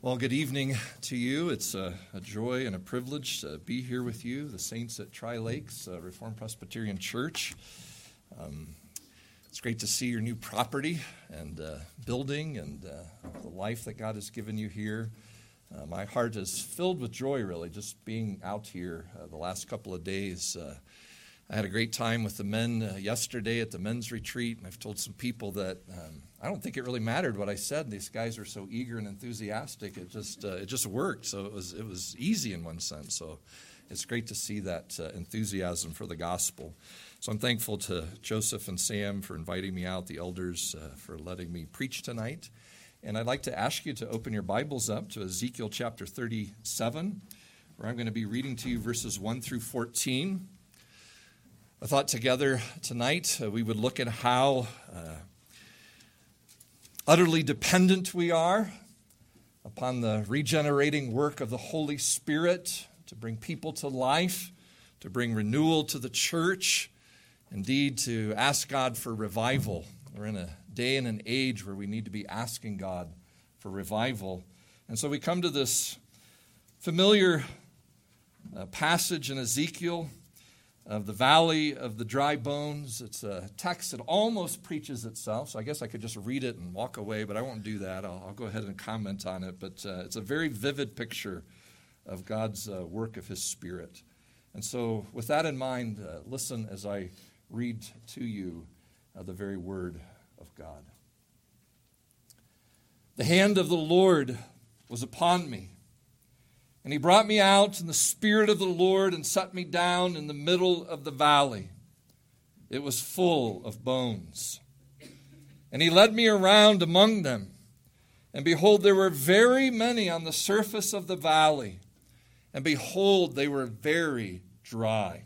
Well, good evening to you. It's a joy and a privilege to be here with you, the saints at Tri-Lakes Reformed Presbyterian Church. It's great to see your new property and building and the life that God has given you here. My heart is filled with joy, really, just being out here the last couple of days. I had a great time with the men yesterday at the men's retreat, and I've told some people that I don't think it really mattered what I said. These guys were so eager and enthusiastic. It just worked. So it was easy in one sense. So it's great to see that enthusiasm for the gospel. So I'm thankful to Joseph and Sam for inviting me out, the elders for letting me preach tonight. And I'd like to ask you to open your Bibles up to Ezekiel chapter 37, where I'm going to be reading to you verses 1 through 14. I thought together tonight we would look at how utterly dependent we are upon the regenerating work of the Holy Spirit to bring people to life, to bring renewal to the church, indeed to ask God for revival. We're in a day and an age where we need to be asking God for revival. And so we come to this familiar passage in Ezekiel of the valley of the dry bones. It's a text that almost preaches itself, so I guess I could just read it and walk away, but I won't do that. I'll go ahead and comment on it, but it's a very vivid picture of God's work of His Spirit. And so with that in mind, listen as I read to you the very word of God. The hand of the Lord was upon me, and He brought me out in the Spirit of the Lord and set me down in the middle of the valley. It was full of bones. And He led me around among them. And behold, there were very many on the surface of the valley. And behold, they were very dry.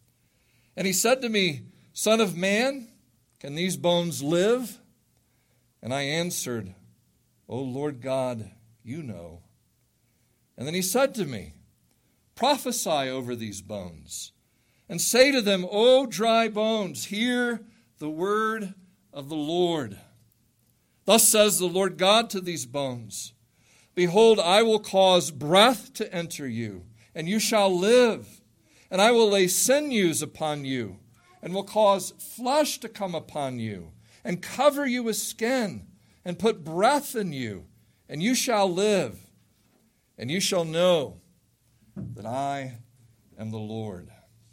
And He said to me, Son of man, can these bones live? And I answered, O Lord God, you know. And then He said to me, Prophesy over these bones, and say to them, O dry bones, hear the word of the Lord. Thus says the Lord God to these bones, Behold, I will cause breath to enter you, and you shall live. And I will lay sinews upon you, and will cause flesh to come upon you, and cover you with skin, and put breath in you, and you shall live. And you shall know that I am the Lord.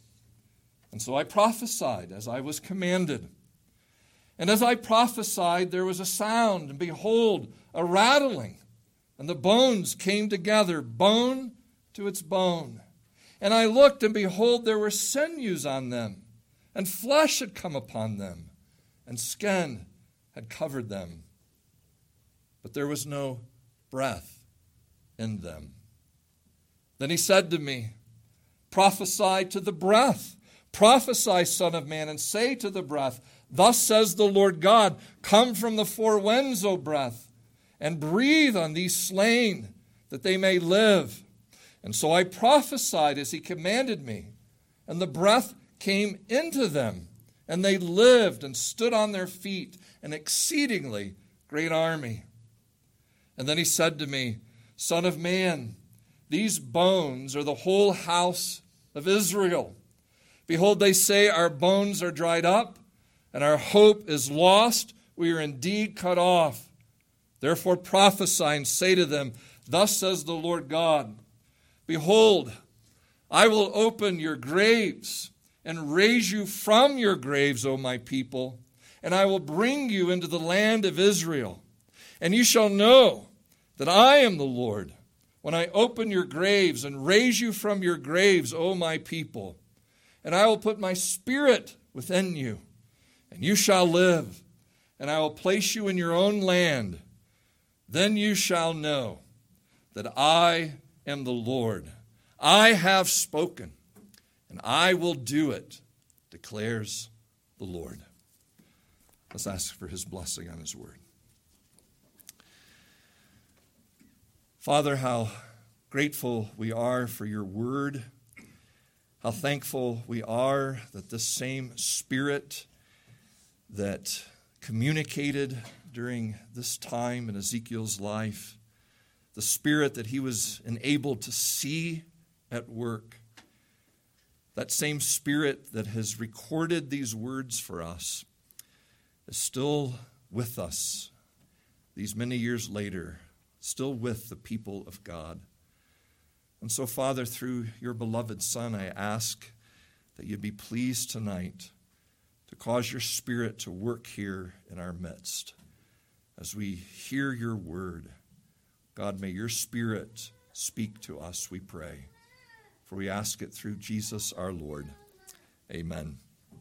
And so I prophesied as I was commanded. And as I prophesied, there was a sound, and behold, a rattling. And the bones came together, bone to its bone. And I looked, and behold, there were sinews on them, and flesh had come upon them, and skin had covered them. But there was no breath in them. Then He said to me, Prophesy to the breath. Prophesy, Son of man, and say to the breath, Thus says the Lord God, Come from the four winds, O breath, and breathe on these slain, that they may live. And so I prophesied as He commanded me, and the breath came into them, and they lived and stood on their feet, an exceedingly great army. And then He said to me, Son of man, these bones are the whole house of Israel. Behold, they say, Our bones are dried up, and our hope is lost. We are indeed cut off. Therefore prophesy and say to them, Thus says the Lord God, Behold, I will open your graves and raise you from your graves, O my people, and I will bring you into the land of Israel. And you shall know that I am the Lord, when I open your graves and raise you from your graves, O my people. And I will put my spirit within you, and you shall live, and I will place you in your own land. Then you shall know that I am the Lord. I have spoken, and I will do it, declares the Lord. Let's ask for His blessing on His word. Father, how grateful we are for your word. How thankful we are that this same Spirit that communicated during this time in Ezekiel's life, the Spirit that he was enabled to see at work. That same Spirit that has recorded these words for us is still with us these many years later, still with the people of God. And so, Father, through your beloved Son, I ask that you be pleased tonight to cause your Spirit to work here in our midst. As we hear your word, God, may your Spirit speak to us, we pray. For we ask it through Jesus our Lord. Amen.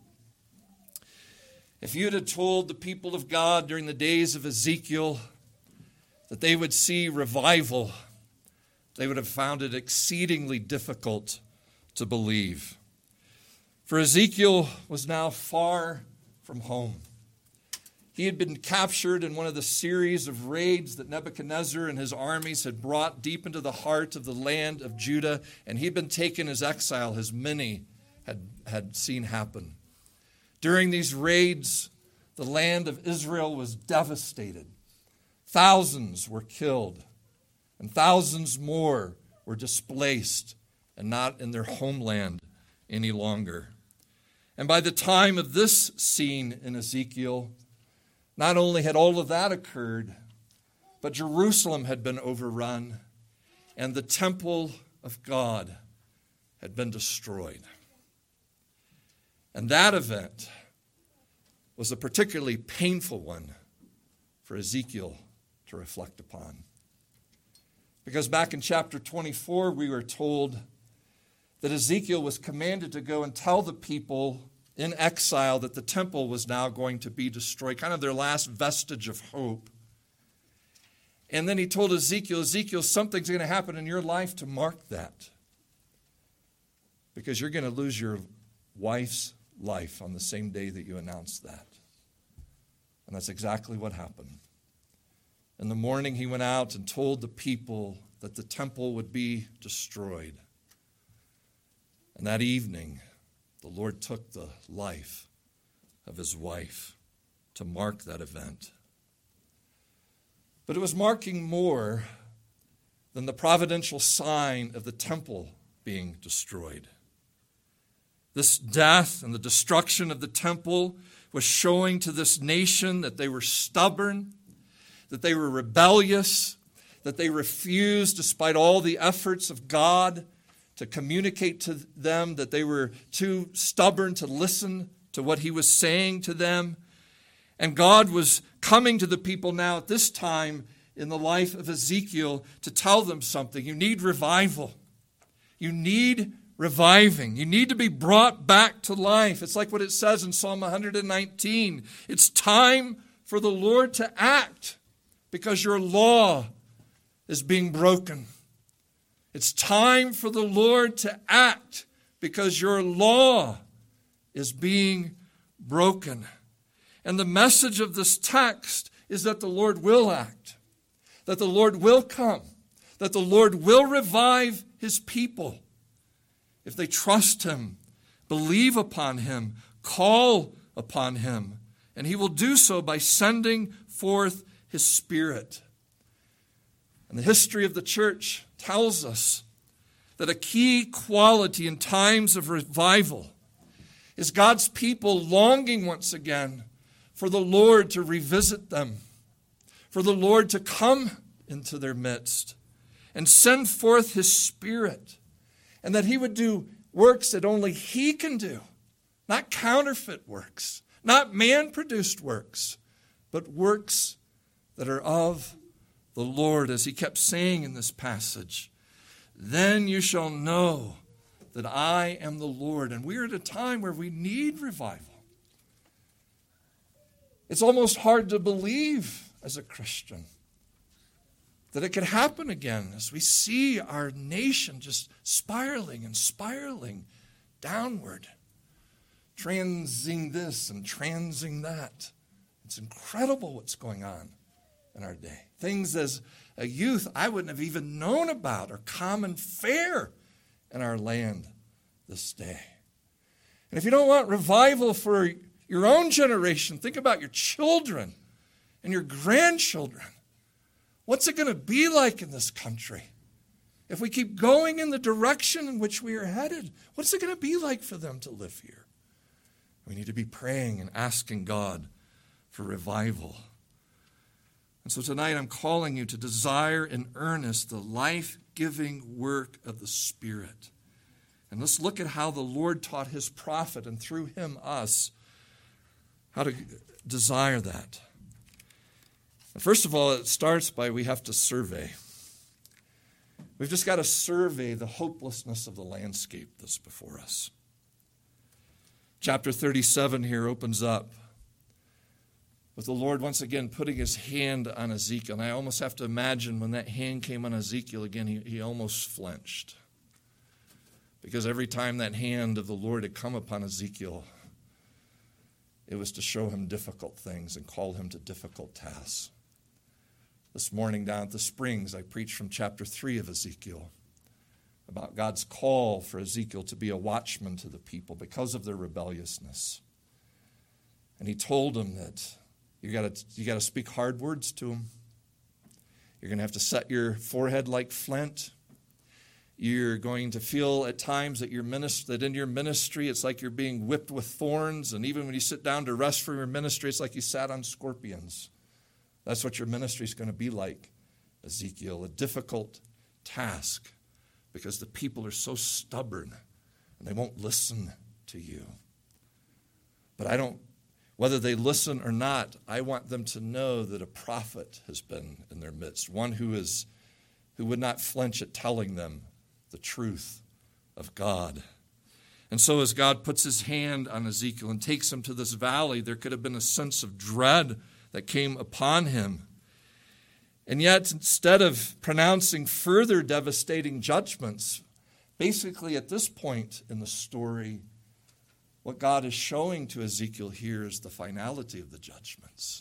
If you had told the people of God during the days of Ezekiel that they would see revival, they would have found it exceedingly difficult to believe. For Ezekiel was now far from home. He had been captured in one of the series of raids that Nebuchadnezzar and his armies had brought deep into the heart of the land of Judah, and he had been taken as exile, as many had seen happen. During these raids, the land of Israel was devastated. Thousands were killed, and thousands more were displaced and not in their homeland any longer. And by the time of this scene in Ezekiel, not only had all of that occurred, but Jerusalem had been overrun and the temple of God had been destroyed. And that event was a particularly painful one for Ezekiel to reflect upon. Because back in chapter 24, we were told that Ezekiel was commanded to go and tell the people in exile that the temple was now going to be destroyed, kind of their last vestige of hope. And then he told Ezekiel, something's going to happen in your life to mark that. Because you're going to lose your wife's life on the same day that you announce that. And that's exactly what happened. In the morning, he went out and told the people that the temple would be destroyed. And that evening, the Lord took the life of his wife to mark that event. But it was marking more than the providential sign of the temple being destroyed. This death and the destruction of the temple was showing to this nation that they were stubborn, that they were rebellious, that they refused, despite all the efforts of God, to communicate to them, that they were too stubborn to listen to what he was saying to them. And God was coming to the people now at this time in the life of Ezekiel to tell them something. You need revival. You need reviving. You need to be brought back to life. It's like what it says in Psalm 119. It's time for the Lord to act because your law is being broken. It's time for the Lord to act because your law is being broken. And the message of this text is that the Lord will act, that the Lord will come, that the Lord will revive his people if they trust him, believe upon him, call upon him. And he will do so by sending forth his Spirit. And the history of the church tells us that a key quality in times of revival is God's people longing once again for the Lord to revisit them, for the Lord to come into their midst and send forth his Spirit, and that he would do works that only he can do, not counterfeit works, not man-produced works, but works that are of the Lord, as he kept saying in this passage. Then you shall know that I am the Lord. And we're at a time where we need revival. It's almost hard to believe as a Christian that it could happen again as we see our nation just spiraling and spiraling downward, transing this and transing that. It's incredible what's going on in our day. Things as a youth I wouldn't have even known about are common fare in our land this day. And if you don't want revival for your own generation, think about your children and your grandchildren. What's it going to be like in this country? If we keep going in the direction in which we are headed, what's it going to be like for them to live here? We need to be praying and asking God for revival. And so tonight I'm calling you to desire in earnest the life-giving work of the Spirit. And let's look at how the Lord taught his prophet, and through him us, how to desire that. First of all, it starts by we have to survey. We've just got to survey the hopelessness of the landscape that's before us. Chapter 37 here opens up with the Lord once again putting his hand on Ezekiel. And I almost have to imagine when that hand came on Ezekiel again, he almost flinched. Because every time that hand of the Lord had come upon Ezekiel, it was to show him difficult things and call him to difficult tasks. This morning down at the Springs, I preached from chapter 3 of Ezekiel about God's call for Ezekiel to be a watchman to the people because of their rebelliousness. And he told him that you got to speak hard words to them. You're going to have to set your forehead like flint. You're going to feel at times that that in your ministry it's like you're being whipped with thorns, and even when you sit down to rest from your ministry, it's like you sat on scorpions. That's what your ministry is going to be like, Ezekiel, a difficult task because the people are so stubborn and they won't listen to you. But whether they listen or not, I want them to know that a prophet has been in their midst, one who would not flinch at telling them the truth of God. And so as God puts his hand on Ezekiel and takes him to this valley, there could have been a sense of dread that came upon him. And yet, instead of pronouncing further devastating judgments, basically at this point in the story, what God is showing to Ezekiel here is the finality of the judgments.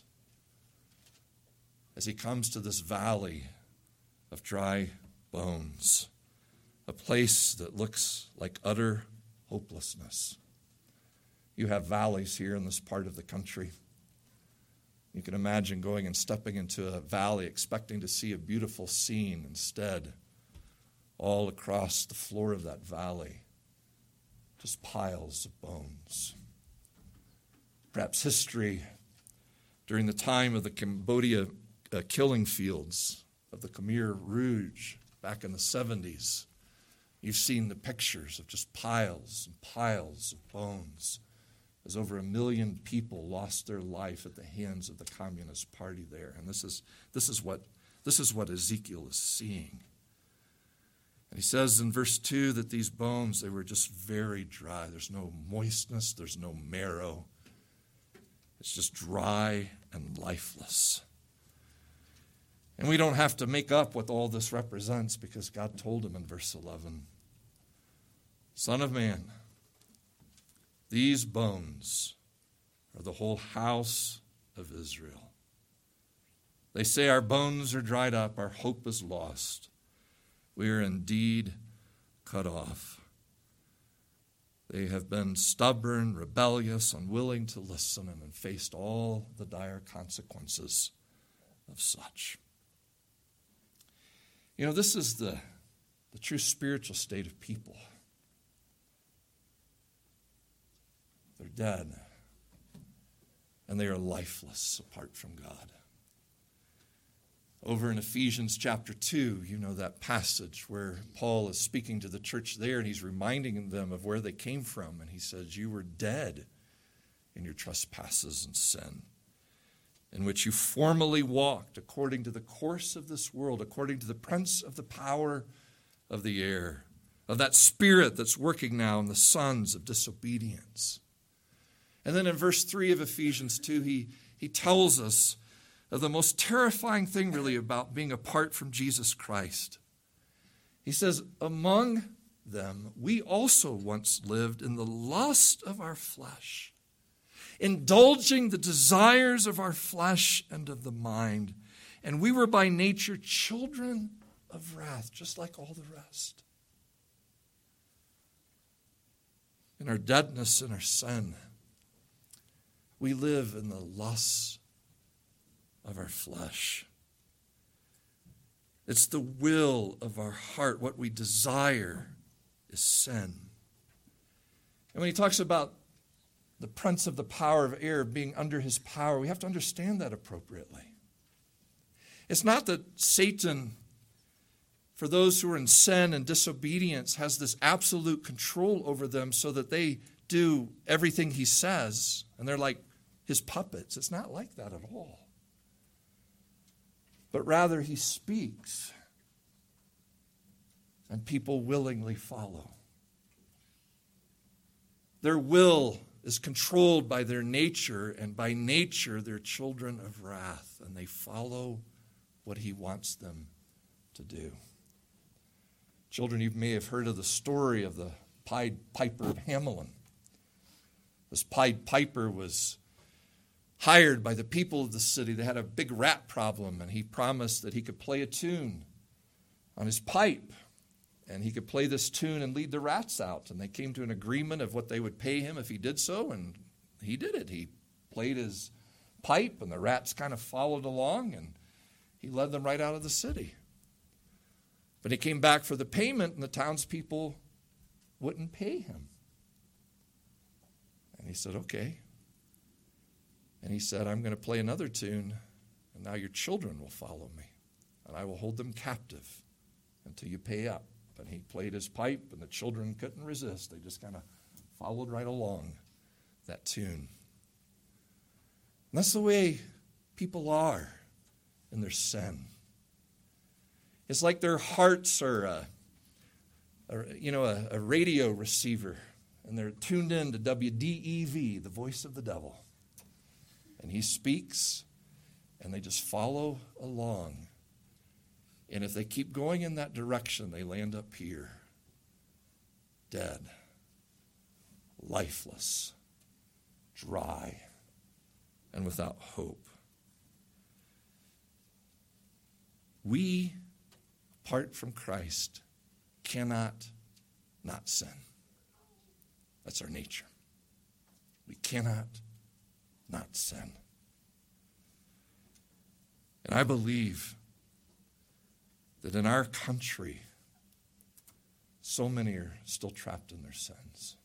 As he comes to this valley of dry bones, a place that looks like utter hopelessness. You have valleys here in this part of the country. You can imagine going and stepping into a valley expecting to see a beautiful scene. Instead, all across the floor of that valley, just piles of bones. Perhaps history during the time of the Cambodia killing fields of the Khmer Rouge back in the 70s. You've seen the pictures of just piles and piles of bones as over 1 million people lost their life at the hands of the Communist Party there. And this is what Ezekiel is seeing. And he says in verse 2 that these bones, they were just very dry. There's no moistness, there's no marrow. It's just dry and lifeless. And we don't have to make up what all this represents because God told him in verse 11, Son of man, these bones are the whole house of Israel. They say our bones are dried up, our hope is lost. We are indeed cut off. They have been stubborn, rebellious, unwilling to listen, and have faced all the dire consequences of such. You know, this is the true spiritual state of people. They're dead, and they are lifeless apart from God. Over in Ephesians chapter 2, you know that passage where Paul is speaking to the church there, and he's reminding them of where they came from. And he says, you were dead in your trespasses and sin, in which you formerly walked according to the course of this world, according to the prince of the power of the air, of that spirit that's working now in the sons of disobedience. And then in verse 3 of Ephesians 2, he tells us of the most terrifying thing really about being apart from Jesus Christ. He says, among them, we also once lived in the lust of our flesh, indulging the desires of our flesh and of the mind. And we were by nature children of wrath, just like all the rest. In our deadness and our sin, we live in the lusts of our flesh. It's the will of our heart. What we desire is sin. And when he talks about the prince of the power of air being under his power, we have to understand that appropriately. It's not that Satan, for those who are in sin and disobedience, has this absolute control over them so that they do everything he says and they're like his puppets. It's not like that at all. But rather he speaks and people willingly follow. Their will is controlled by their nature, and by nature they're children of wrath, and they follow what he wants them to do. Children, you may have heard of the story of the Pied Piper of Hamelin. This Pied Piper was hired by the people of the city. They had a big rat problem, and he promised that he could play a tune on his pipe, and he could play this tune and lead the rats out. And they came to an agreement of what they would pay him if he did so, and he did it. He played his pipe, and the rats kind of followed along, and he led them right out of the city. But he came back for the payment, and the townspeople wouldn't pay him. And he said, okay. And he said, I'm going to play another tune, and now your children will follow me, and I will hold them captive until you pay up. And he played his pipe, and the children couldn't resist. They just kind of followed right along that tune. And that's the way people are in their sin. It's like their hearts are a radio receiver, and they're tuned in to WDEV, the voice of the devil. And he speaks, and they just follow along. And if they keep going in that direction, they land up here, dead, lifeless, dry, and without hope. We, apart from Christ, cannot not sin. That's our nature. We cannot not sin. And I believe that in our country, so many are still trapped in their sins.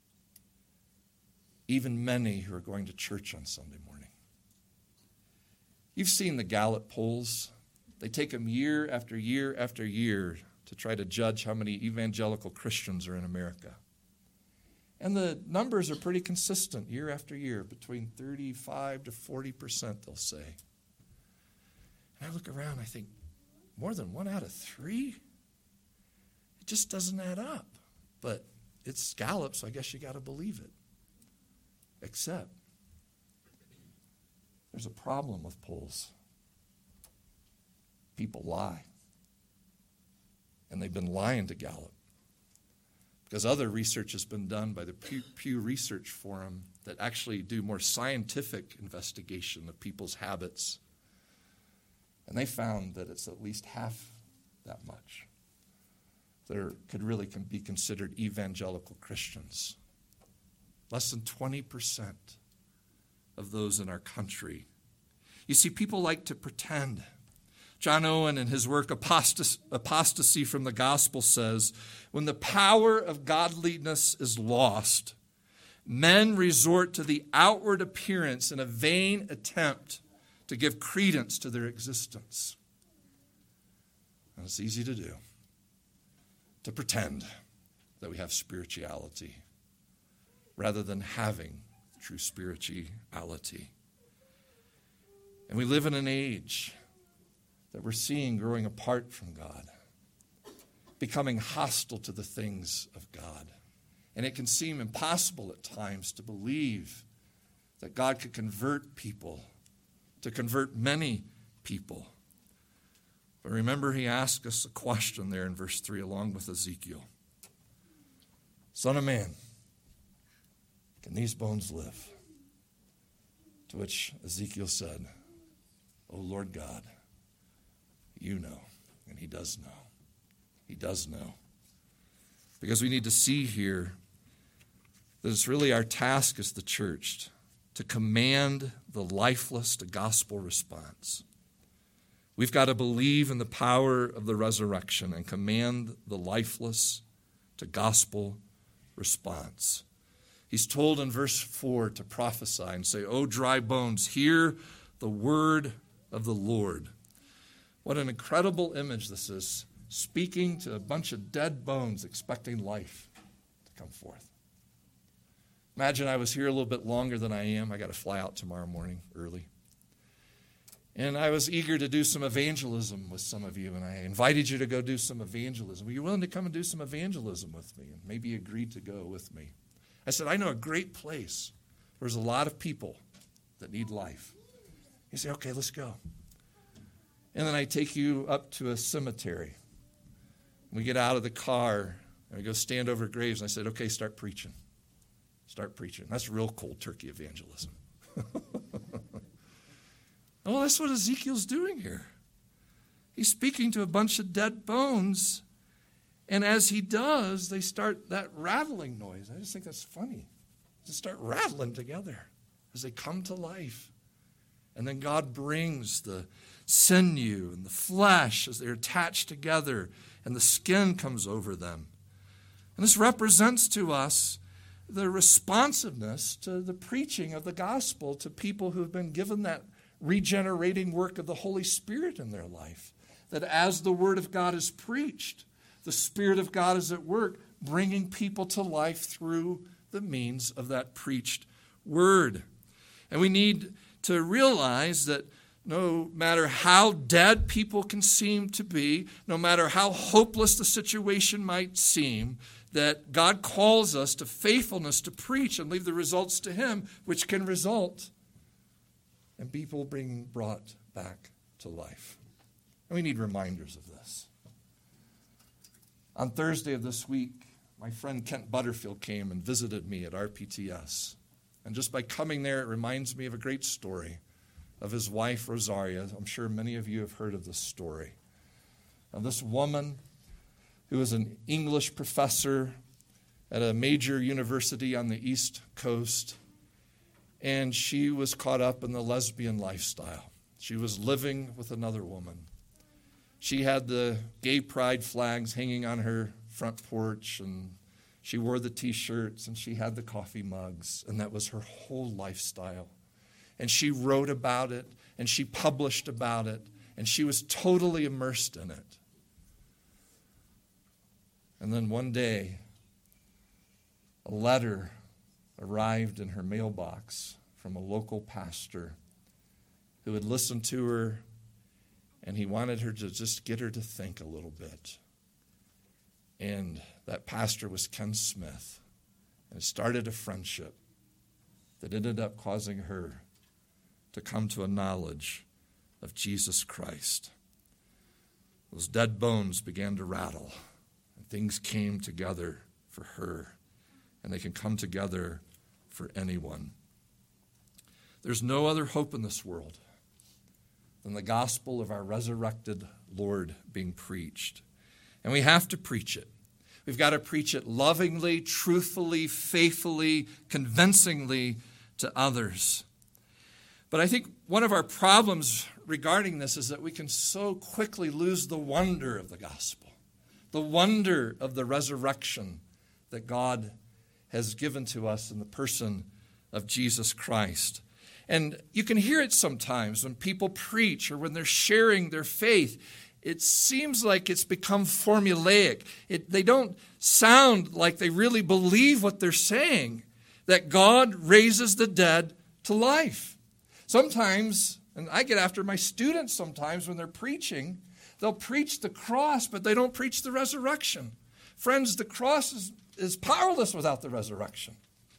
Even many who are going to church on Sunday morning. You've seen the Gallup polls. They take them year after year after year to try to judge how many evangelical Christians are in America. And the numbers are pretty consistent year after year, between 35 to 40%, they'll say. And I look around, I think, more than 1 out of 3? It just doesn't add up. But it's Gallup, so I guess you got to believe it. Except there's a problem with polls. People lie. And they've been lying to Gallup. Because other research has been done by the Pew Research Forum that actually do more scientific investigation of people's habits. And they found that it's at least half that much that could really be considered evangelical Christians. Less than 20% of those in our country. You see, people like to pretend. John Owen, in his work Apostasy from the Gospel, says, when the power of godliness is lost, men resort to the outward appearance in a vain attempt to give credence to their existence. And it's easy to do, to pretend that we have spirituality rather than having true spirituality. And we live in an age that we're seeing growing apart from God, becoming hostile to the things of God. And it can seem impossible at times to believe that God could convert people, to convert many people. But remember, he asked us a question there in verse 3 along with Ezekiel. Son of man, can these bones live? To which Ezekiel said, O Lord God, you know. And he does know. He does know. Because we need to see here that it's really our task as the church to command the lifeless to gospel response. We've got to believe in the power of the resurrection and command the lifeless to gospel response. He's told in verse 4 to prophesy and say, "O dry bones, hear the word of the Lord." What an incredible image this is, speaking to a bunch of dead bones, expecting life to come forth. Imagine I was here a little bit longer than I am. I got to fly out tomorrow morning early. And I was eager to do some evangelism with some of you, and I invited you to go do some evangelism. Were you willing to come and do some evangelism with me? And maybe you agreed to go with me. I said, I know a great place. There's a lot of people that need life. You say, okay, let's go. And then I take you up to a cemetery. We get out of the car, and we go stand over graves, and I said, okay, start preaching. Start preaching. That's real cold turkey evangelism. Well, that's what Ezekiel's doing here. He's speaking to a bunch of dead bones, and as he does, they start that rattling noise. I just think that's funny. They start rattling together as they come to life. And then God brings the sinew and the flesh as they're attached together, and the skin comes over them. And this represents to us the responsiveness to the preaching of the gospel to people who've been given that regenerating work of the Holy Spirit in their life. That as the Word of God is preached, the Spirit of God is at work, bringing people to life through the means of that preached Word. And we need to realize that no matter how dead people can seem to be, no matter how hopeless the situation might seem, that God calls us to faithfulness to preach and leave the results to Him, which can result in people being brought back to life. And we need reminders of this. On Thursday of this week, my friend Kent Butterfield came and visited me at RPTS. And just by coming there, it reminds me of a great story of his wife, Rosaria. I'm sure many of you have heard of this story. Of this woman who was an English professor at a major university on the East Coast, and she was caught up in the lesbian lifestyle. She was living with another woman. She had the gay pride flags hanging on her front porch, and she wore the T-shirts, and she had the coffee mugs, and that was her whole lifestyle. And she wrote about it, and she published about it, and she was totally immersed in it. And then one day, a letter arrived in her mailbox from a local pastor who had listened to her, and he wanted her to just get her to think a little bit. And that pastor was Ken Smith, and it started a friendship that ended up causing her to come to a knowledge of Jesus Christ. Those dead bones began to rattle, and things came together for her, and they can come together for anyone. There's no other hope in this world than the gospel of our resurrected Lord being preached. And we have to preach it. We've got to preach it lovingly, truthfully, faithfully, convincingly to others. But I think one of our problems regarding this is that we can so quickly lose the wonder of the gospel, the wonder of the resurrection that God has given to us in the person of Jesus Christ. And you can hear it sometimes when people preach or when they're sharing their faith. It seems like it's become formulaic. They don't sound like they really believe what they're saying, that God raises the dead to life. Sometimes, and I get after my students sometimes when they're preaching, they'll preach the cross, but they don't preach the resurrection. Friends, the cross is powerless without the resurrection.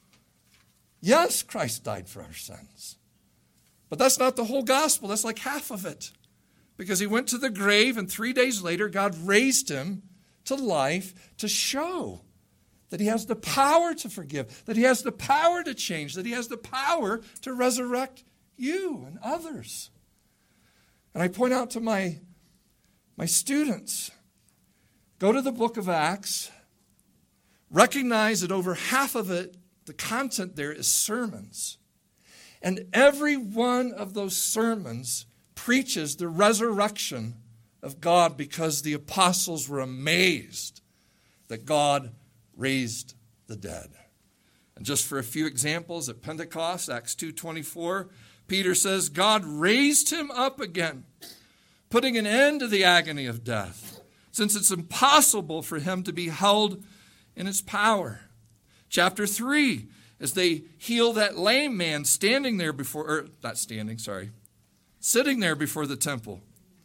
Yes, Christ died for our sins. But that's not the whole gospel. That's like half of it. Because he went to the grave, and 3 days later, God raised him to life to show that he has the power to forgive, that he has the power to change, that he has the power to resurrect you and others. And I point out to my students, go to the book of Acts, recognize that over half of it, the content there is sermons. And every one of those sermons preaches the resurrection of God because the apostles were amazed that God raised the dead. And just for a few examples, at Pentecost, Acts 2:24, Peter says, God raised him up again, putting an end to the agony of death, since it's impossible for him to be held in its power. Chapter 3, as they heal that lame man sitting there before the temple.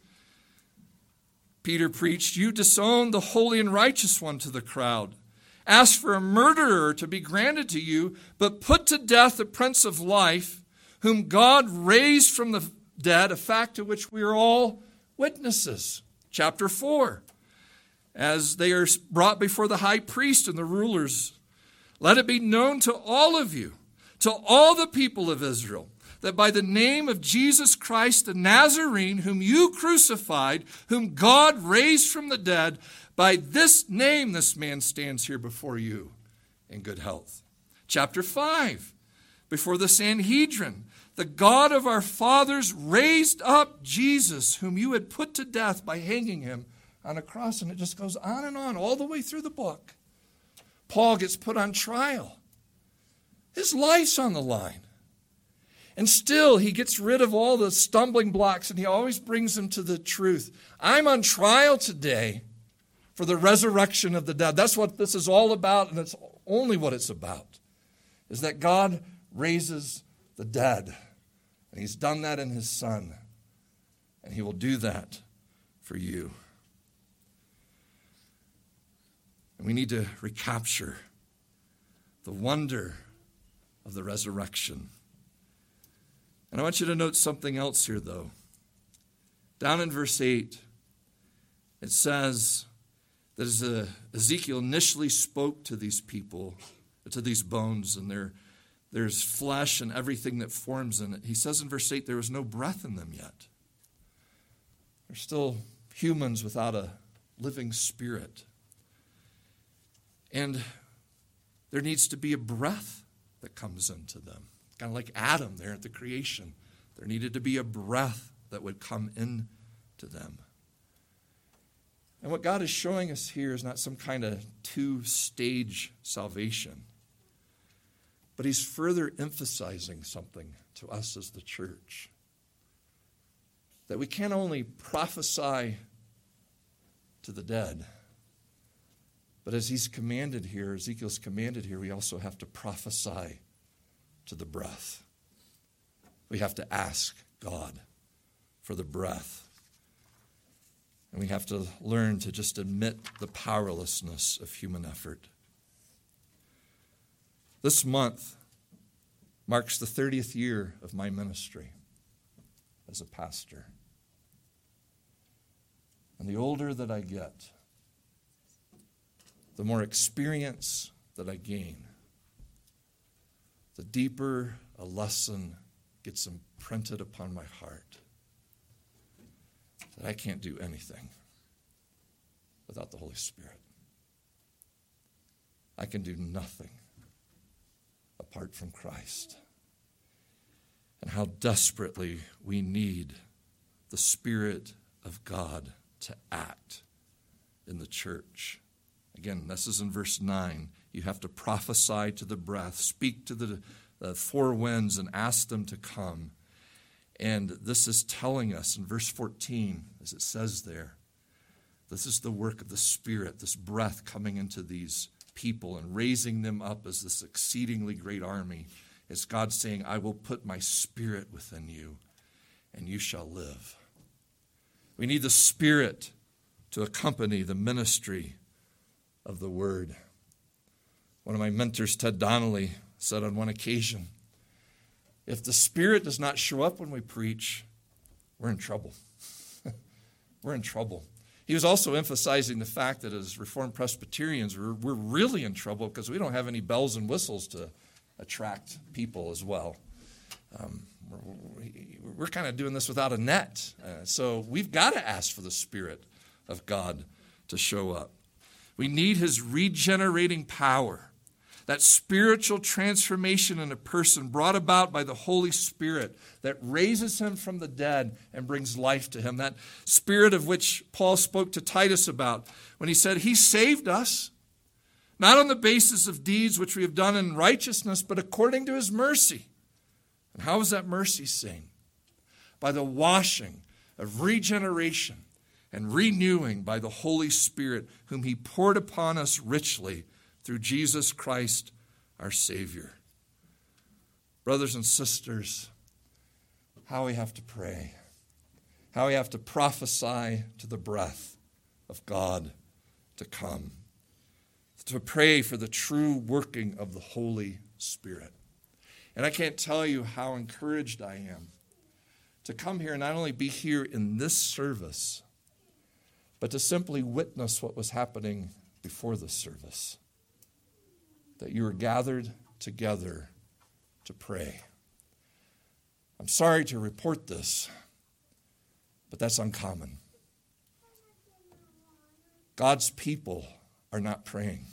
Peter preached, you disowned the holy and righteous one to the crowd. Ask for a murderer to be granted to you, but put to death the Prince of Life, whom God raised from the dead, a fact to which we are all witnesses. Chapter 4, as they are brought before the high priest and the rulers, let it be known to all of you, to all the people of Israel, that by the name of Jesus Christ the Nazarene, whom you crucified, whom God raised from the dead, by this name this man stands here before you in good health. Chapter 5, before the Sanhedrin, the God of our fathers raised up Jesus, whom you had put to death by hanging him on a cross. And it just goes on and on all the way through the book. Paul gets put on trial. His life's on the line. And still, he gets rid of all the stumbling blocks, and he always brings them to the truth. I'm on trial today for the resurrection of the dead. That's what this is all about, and it's only what it's about, is that God raises the dead. And he's done that in his Son, and he will do that for you. And we need to recapture the wonder of the resurrection. And I want you to note something else here, though. Down in verse 8, it says that as Ezekiel initially spoke to these people, to these bones, and there's flesh and everything that forms in it, he says in verse 8, there was no breath in them yet. They're still humans without a living spirit. And there needs to be a breath that comes into them. Kind of like Adam there at the creation. There needed to be a breath that would come into them. And what God is showing us here is not some kind of two-stage salvation, but he's further emphasizing something to us as the church. That we can't only prophesy to the dead, but as he's commanded here, Ezekiel's commanded here, we also have to prophesy to the breath. We have to ask God for the breath. And we have to learn to just admit the powerlessness of human effort. This month marks the 30th year of my ministry as a pastor. And the older that I get, the more experience that I gain, the deeper a lesson gets imprinted upon my heart that I can't do anything without the Holy Spirit. I can do nothing apart from Christ. And how desperately we need the Spirit of God to act in the church. Again, this is in verse 9. You have to prophesy to the breath, speak to the four winds and ask them to come. And this is telling us in verse 14, as it says there, this is the work of the Spirit, this breath coming into these people and raising them up as this exceedingly great army. It's God saying, I will put my Spirit within you, and you shall live. We need the Spirit to accompany the ministry of the Word. One of my mentors, Ted Donnelly, said on one occasion, if the Spirit does not show up when we preach, we're in trouble. We're in trouble. He was also emphasizing the fact that as Reformed Presbyterians, we're really in trouble because we don't have any bells and whistles to attract people as well. We're kind of doing this without a net. So we've got to ask for the Spirit of God to show up. We need his regenerating power. that spiritual transformation in a person brought about by the Holy Spirit that raises him from the dead and brings life to him. That Spirit of which Paul spoke to Titus about when he said, he saved us, not on the basis of deeds which we have done in righteousness, but according to his mercy. And how is that mercy seen? By the washing of regeneration and renewing by the Holy Spirit, whom he poured upon us richly through Jesus Christ, our Savior. Brothers and sisters, how we have to pray, how we have to prophesy to the breath of God to come, to pray for the true working of the Holy Spirit. And I can't tell you how encouraged I am to come here and not only be here in this service, but to simply witness what was happening before the service. That you were gathered together to pray. I'm sorry to report this, but that's uncommon. God's people are not praying.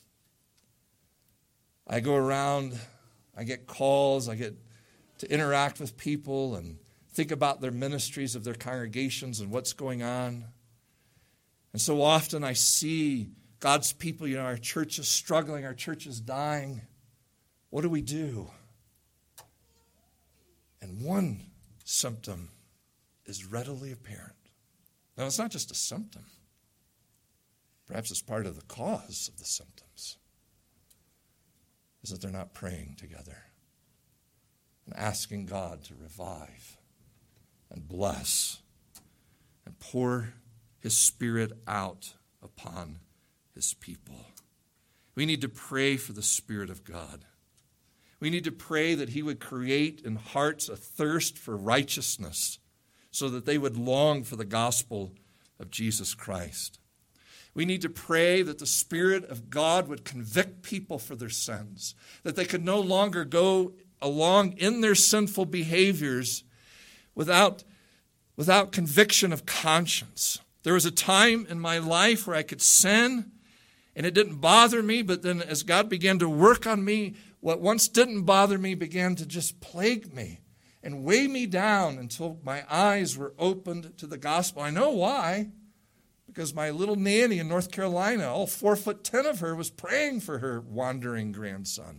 I go around, I get calls, I get to interact with people and think about their ministries of their congregations and what's going on. And so often I see God's people, our church is struggling, our church is dying. What do we do? And one symptom is readily apparent. Now, it's not just a symptom. Perhaps it's part of the cause of the symptoms, is that they're not praying together and asking God to revive and bless and pour his Spirit out upon his people. We need to pray for the Spirit of God. We need to pray that he would create in hearts a thirst for righteousness so that they would long for the gospel of Jesus Christ. We need to pray that the Spirit of God would convict people for their sins, that they could no longer go along in their sinful behaviors without conviction of conscience. There was a time in my life where I could sin and it didn't bother me, but then as God began to work on me, what once didn't bother me began to just plague me and weigh me down until my eyes were opened to the gospel. I know why. Because my little nanny in North Carolina, all 4'10" of her, was praying for her wandering grandson.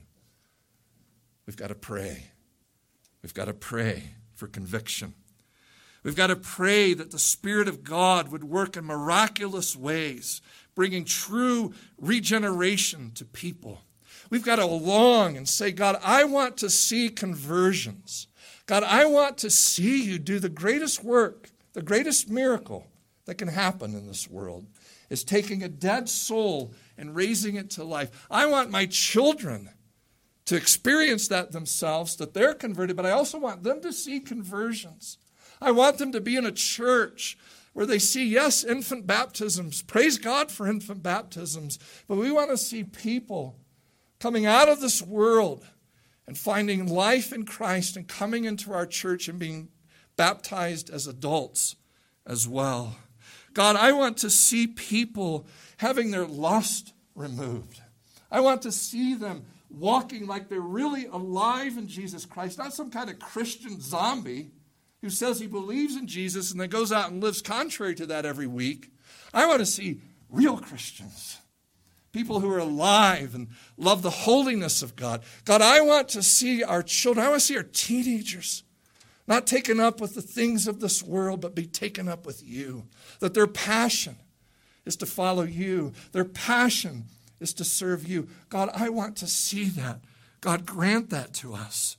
We've got to pray. We've got to pray for conviction. We've got to pray that the Spirit of God would work in miraculous ways, bringing true regeneration to people. We've got to long and say, God, I want to see conversions. God, I want to see you do the greatest work, the greatest miracle that can happen in this world, is taking a dead soul and raising it to life. I want my children to experience that themselves, that they're converted, but I also want them to see conversions. I want them to be in a church where they see, yes, infant baptisms. Praise God for infant baptisms. But we want to see people coming out of this world and finding life in Christ and coming into our church and being baptized as adults as well. God, I want to see people having their lust removed. I want to see them walking like they're really alive in Jesus Christ, not some kind of Christian zombie who says he believes in Jesus and then goes out and lives contrary to that every week. I want to see real Christians, people who are alive and love the holiness of God. God, I want to see our children, I want to see our teenagers not taken up with the things of this world, but be taken up with you. That their passion is to follow you. Their passion is to serve you. God, I want to see that. God, grant that to us.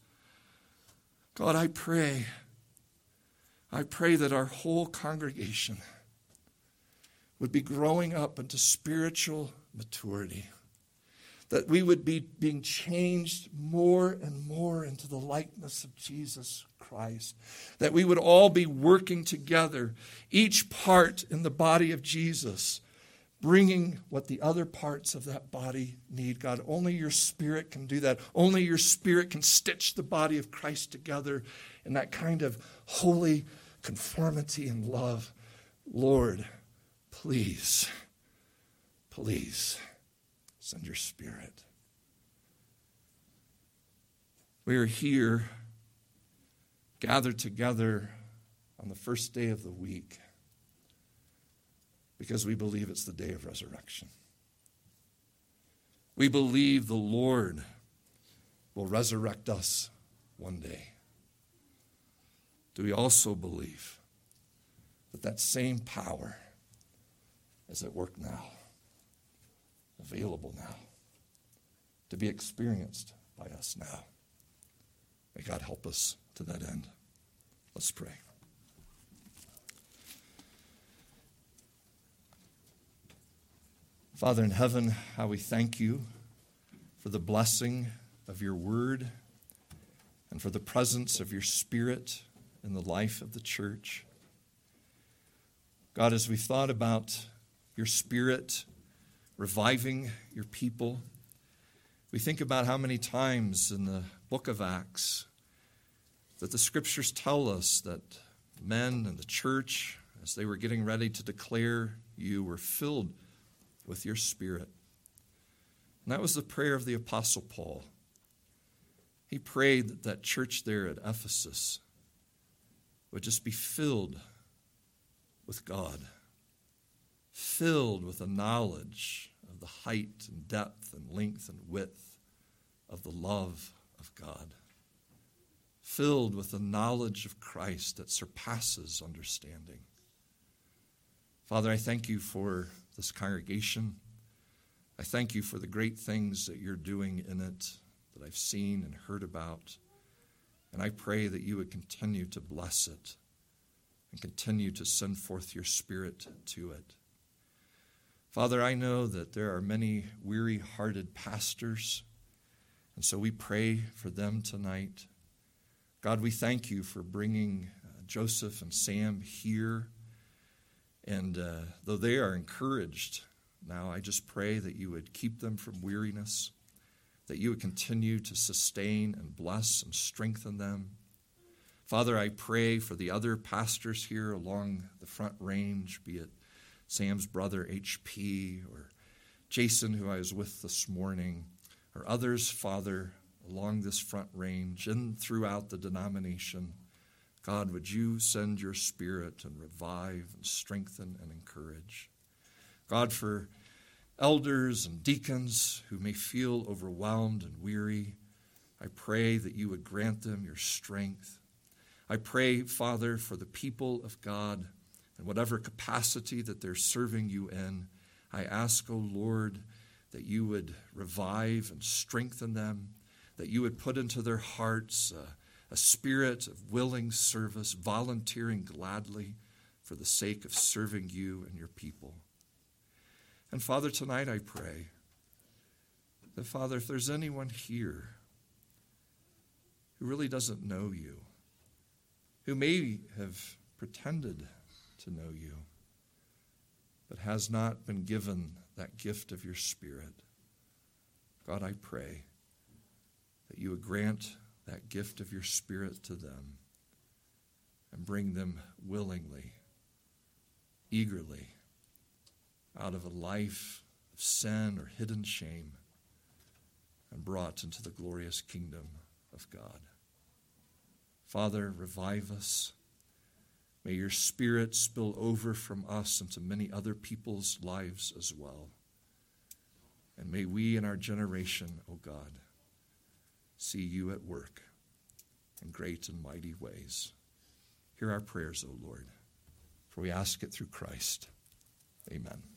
God, I pray that our whole congregation would be growing up into spiritual maturity. That we would be being changed more and more into the likeness of Jesus Christ. That we would all be working together, each part in the body of Jesus, bringing what the other parts of that body need. God, only your Spirit can do that. Only your Spirit can stitch the body of Christ together in that kind of holy conformity and love. Lord, please, send your Spirit. We are here, gathered together on the first day of the week because we believe it's the day of resurrection. We believe the Lord will resurrect us one day. Do we also believe that that same power is at work now, available now, to be experienced by us now? May God help us to that end. Let's pray. Father in heaven, how we thank you for the blessing of your word and for the presence of your Spirit in the life of the church. God, as we've thought about your Spirit reviving your people, we think about how many times in the book of Acts that the scriptures tell us that men in the church, as they were getting ready to declare you, were filled with your Spirit. And that was the prayer of the Apostle Paul. He prayed that that church there at Ephesus would just be filled with God, filled with a knowledge of the height and depth and length and width of the love of God, filled with the knowledge of Christ that surpasses understanding. Father, I thank you for this congregation. I thank you for the great things that you're doing in it that I've seen and heard about. And I pray that you would continue to bless it and continue to send forth your Spirit to it. Father, I know that there are many weary-hearted pastors, and so we pray for them tonight. God, we thank you for bringing Joseph and Sam here. And though they are encouraged now, I just pray that you would keep them from weariness, that you would continue to sustain and bless and strengthen them. Father, I pray for the other pastors here along the Front Range, be it Sam's brother HP or Jason, who I was with this morning, or others, Father, along this Front Range and throughout the denomination. God, would you send your Spirit and revive and strengthen and encourage? God, for elders and deacons who may feel overwhelmed and weary, I pray that you would grant them your strength. I pray, Father, for the people of God in whatever capacity that they're serving you in. I ask, O Lord, that you would revive and strengthen them, that you would put into their hearts a spirit of willing service, volunteering gladly for the sake of serving you and your people. And Father, tonight I pray that, Father, if there's anyone here who really doesn't know you, who may have pretended to know you, but has not been given that gift of your Spirit, God, I pray that you would grant that gift of your Spirit to them and bring them willingly, eagerly, out of a life of sin or hidden shame and brought into the glorious kingdom of God. Father, revive us. May your Spirit spill over from us into many other people's lives as well. And may we in our generation, O God, see you at work in great and mighty ways. Hear our prayers, O Lord, for we ask it through Christ. Amen.